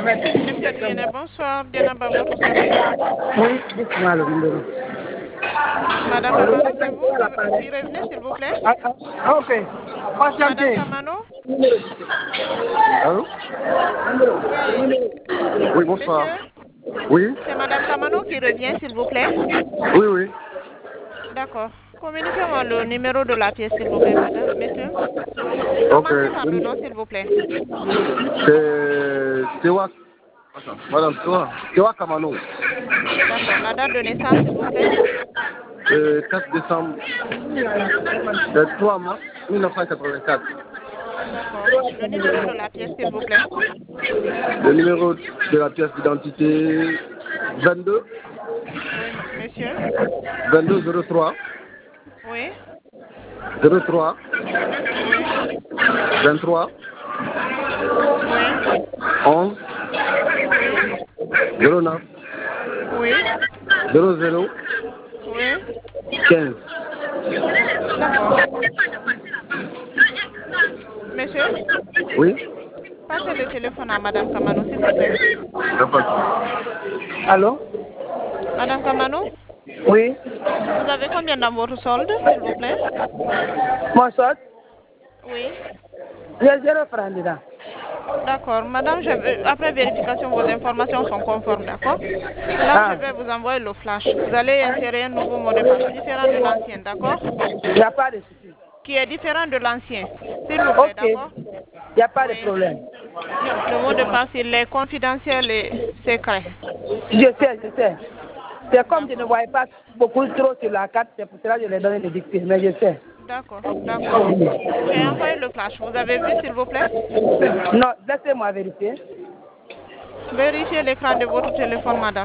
Monsieur Diene, bonsoir. Diana, votre service. Oui, dites-moi le numéro. Madame Kamano, c'est vous? Puis revenez, s'il vous plaît. Ok. Madame Enchanté. Kamano? Allô? Oui. Oui, bonsoir. Monsieur, Oui? c'est Madame Kamano qui revient, s'il vous plaît. Oui, oui. D'accord. Communiquez-moi le numéro de la pièce, s'il vous plaît, madame. Monsieur. Ok. Commencez par le nom, s'il vous plaît. C'est Tewa. Attends, madame Tewa Kamano. D'accord. La date de naissance, s'il vous plaît. 4 décembre. Le 3 mars 1984. D'accord. Le numéro de la pièce, s'il vous plaît. Le numéro de la pièce d'identité 22 Oui, monsieur. 22 03 Oui. 03 Oui. 23 Oui. 11 Oui. 09 Oui. 00 Oui. 15. D'accord. Monsieur, Oui? passez le téléphone à Madame Kamano, s'il vous plaît. Allô? Madame Kamano, Oui. vous avez combien dans votre solde, s'il vous plaît? Mon solde? Oui. J'ai 0 francs dedans. D'accord. Madame, après vérification, vos informations sont conformes, d'accord? Là, je Ah. vais vous envoyer le flash. Vous allez insérer un nouveau mot de passe différent de l'ancien, d'accord? Il n'y a pas de souci. Qui est différent de l'ancien, s'il vous plaît, Ok. d'accord? Il n'y a pas de Oui. problème. Le mot de passe, il est confidentiel et secret. Je sais, je sais. C'est comme je ne D'accord. voyais pas beaucoup trop sur la carte, c'est pour cela que je l'ai donné le dicté, mais je sais. D'accord, d'accord. J'ai envoyé le flash. Vous avez vu, s'il vous plaît? Non, laissez-moi vérifier. Vérifiez l'écran de votre téléphone, madame.